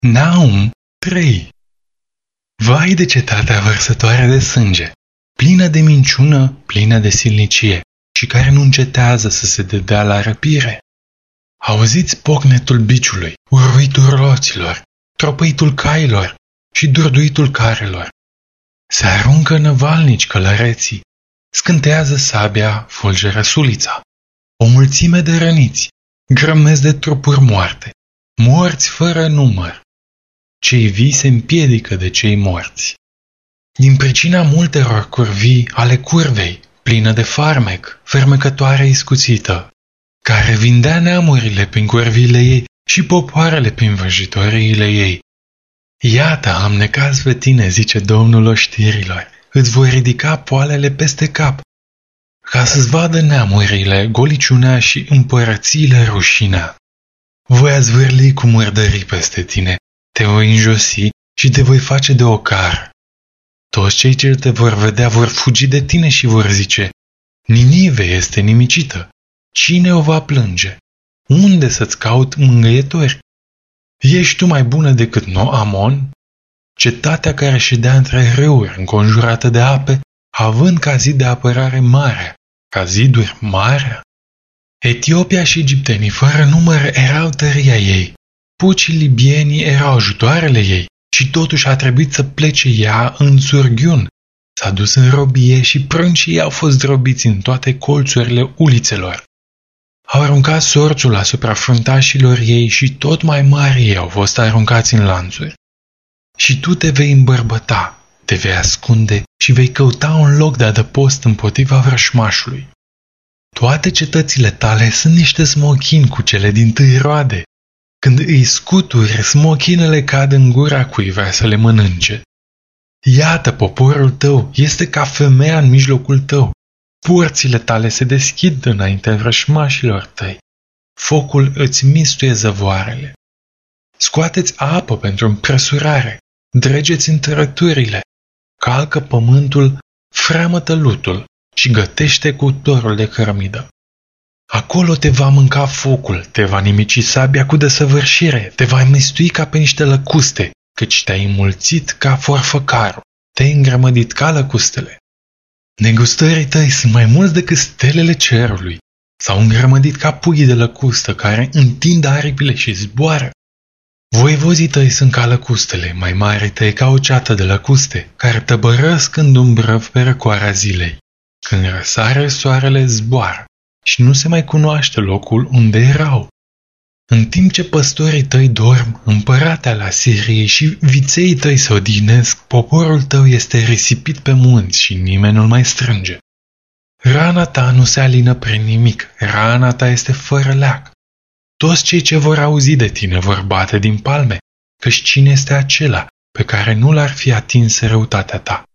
Naum 3. Vai de cetatea vărsătoare de sânge, plină de minciună, plină de silnicie, și care nu încetează să se dedea la răpire. Auziți pocnetul biciului, urâitul roților, tropăitul cailor și durduitul carelor. Se aruncă năvalnici călăreții, scântează sabia, fulgeră sulița. O mulțime de răniți, grămezi de trupuri moarte, morți fără număr. Cei vii se împiedică de cei morți. Din pricina multelor curvii ale curvei, plină de farmec, fermecătoare iscuțită, care vindea neamurile prin curvile ei și popoarele prin vrăjitoriile ei. Iată, am necaz pe tine, zice Domnul oștirilor, îți voi ridica poalele peste cap, ca să-ți vadă neamurile goliciunea și împărățiile rușinea. Voi azvârli cu murdării peste tine, te voi înjosi și te voi face de ocar. Toți cei ce te vor vedea vor fugi de tine și vor zice: Ninive este nimicită. Cine o va plânge? Unde să-ți caut mângâietori? Ești tu mai bună decât Noamon? Cetatea care ședea între râuri, înconjurată de ape, având ca zid de apărare mare, ca ziduri mare. Etiopia și egiptenii fără număr erau tăria ei, pucii libienii erau ajutoarele ei, și totuși a trebuit să plece ea în surghiun. S-a dus în robie și prâncii au fost drobiți în toate colțurile ulițelor. Au aruncat sorțul asupra fruntașilor ei și tot mai mari ei au fost aruncați în lanțuri. Și tu te vei îmbărbăta, te vei ascunde și vei căuta un loc de adăpost împotriva vrășmașului. Toate cetățile tale sunt niște smochini cu cele dintâi roade. Când îi scuturi, smochinele cad în gura cui vrea să le mănânce. Iată, poporul tău este ca femeia în mijlocul tău. Porțile tale se deschid înaintea vrășmașilor tăi. Focul îți mistuie zăvoarele. Scoateți apă pentru împresurare, dregeți întărăturile, calcă pământul, freamă-tă lutul și gătește cuptorul de cărămidă. Acolo te va mânca focul, te va nimici sabia cu desăvârșire, te va mistui ca pe niște lăcuste, căci te-ai înmulțit ca forfăcarul, te-ai îngrămădit ca lăcustele. Negustării tăi sunt mai mulți decât stelele cerului, s-au îngrămădit ca puii de lăcustă care întind aripile și zboară. Voivozii tăi sunt ca lăcustele, mai mari tăi ca o ceată de lăcuste, care tăbărăsc în umbrăv pe răcoarea zilei. Când răsare soarele, zboară și nu se mai cunoaște locul unde erau. În timp ce păstorii tăi dorm, împărate al Asiriei și viței tăi se odihnesc, poporul tău este risipit pe munți și nimeni nu-l mai strânge. Rana ta nu se alină prin nimic, rana ta este fără leac. Toți cei ce vor auzi de tine vor bate din palme, căci cine este acela pe care nu l-ar fi atins răutatea ta?